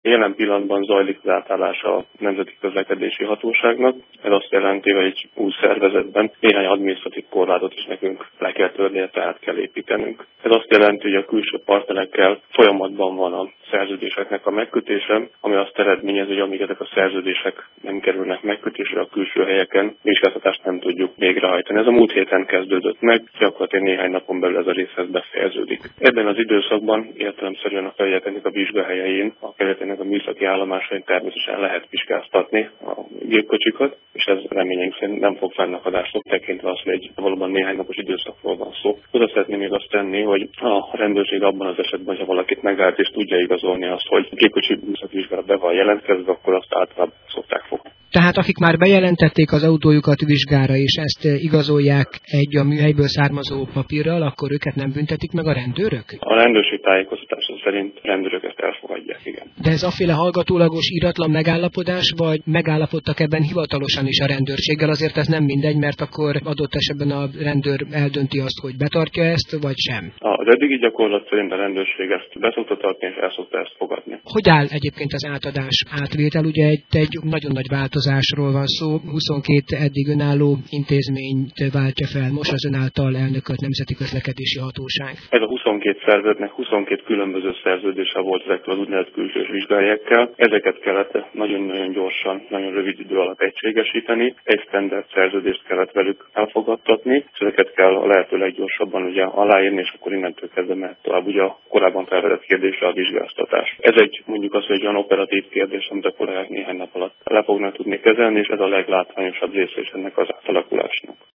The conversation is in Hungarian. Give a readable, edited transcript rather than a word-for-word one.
Jelen pillanatban zajlik az átállása a Nemzeti Közlekedési Hatóságnak. Ez azt jelenti, hogy egy új szervezetben néhány adminisztratív korlátot is nekünk le kell törnie, tehát kell építenünk. Ez azt jelenti, hogy a külső partnerekkel folyamatban van a szerződéseknek a megkötése, ami azt eredményez, hogy amíg ezek a szerződések nem kerülnek megkötésre a külső helyeken, vizsgáztatást nem tudjuk végrehajtani. Ez a múlt héten kezdődött meg, gyakorlatilag néhány napon belül ez a részhez befejeződik. Ebben az időszakban értelemszerűen a felületeknek a vizsgahelyein, a kerületének a műszaki állomásain természetesen lehet vizsgáztatni a gépkocsikat, és ez reményeink szerint nem fog fennakadást tekintve az, hogy egy valóban néhány napos időszakról van szó. Oda szeretném még azt tenni, hogy a rendőrség abban az esetben, ha valakit megállt és tudja igazolni azt, hogy a gépkocsi műszaki vizsgálat be van jelentkezve, akkor azt általában szokták fogni. Tehát akik már bejelentették az autójukat vizsgára, és ezt igazolják egy a műhelyből származó papírral, akkor őket nem büntetik meg a rendőrök? A rendőrség tájékoztatása szerint rendőrök ezt elfogadják, igen. De ez aféle hallgatólagos íratlan megállapodás, vagy megállapodtak ebben hivatalosan is a rendőrséggel? Azért ez nem mindegy, mert akkor adott esetben a rendőr eldönti azt, hogy betartja ezt, vagy sem. Az eddigi gyakorlat szerint a rendőrség ezt be szokta tartani, és el szokta ezt fogadni. Hogy áll egyébként az átadás átvétel? Ugye egy nagyon nagy változásról van szó. 22 eddig önálló intézményt váltja fel most az ön által elnökölt Nemzeti Közlekedési Hatóság. Ez a 22 szervezetnek 22 különböző szerződése volt ezekkel az úgynevezett külsős vizsgályekkel. Ezeket kellett nagyon-nagyon gyorsan, nagyon rövid idő alatt egységesíteni. Egy standard szerződést kellett velük elfogadtatni, és ezeket kell a lehető leggyorsabban ugye aláírni, és akkor innentől kezdve mehet tovább ugye a korábban felvetett kérdésre a vizsgáztatás. Ez mondjuk az, hogy egy olyan operatív kérdés, amit a kollégák néhány nap alatt le fognak tudni kezelni, és ez a leglátványosabb része is ennek az átalakulásnak.